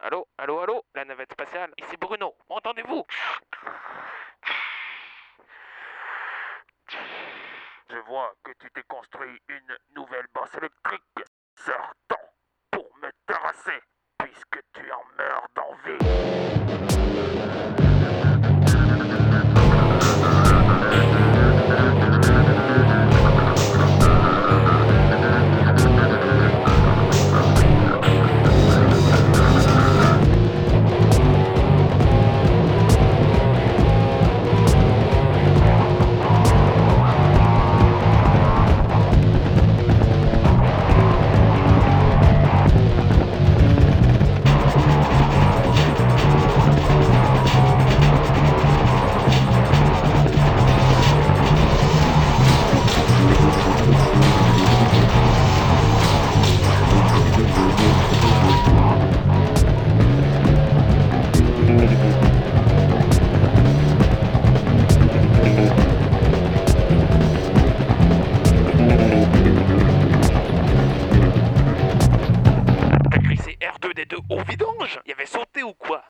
Allô, allô, allô, la navette spatiale, ici Bruno, m'entendez-vous? Je vois que tu t'es construit une nouvelle bosse électrique. Sors-t'en pour me terrasser, puisque tu en meurs d'envie. T'as glissé R2D2 au vidange? Il y avait sauté ou quoi?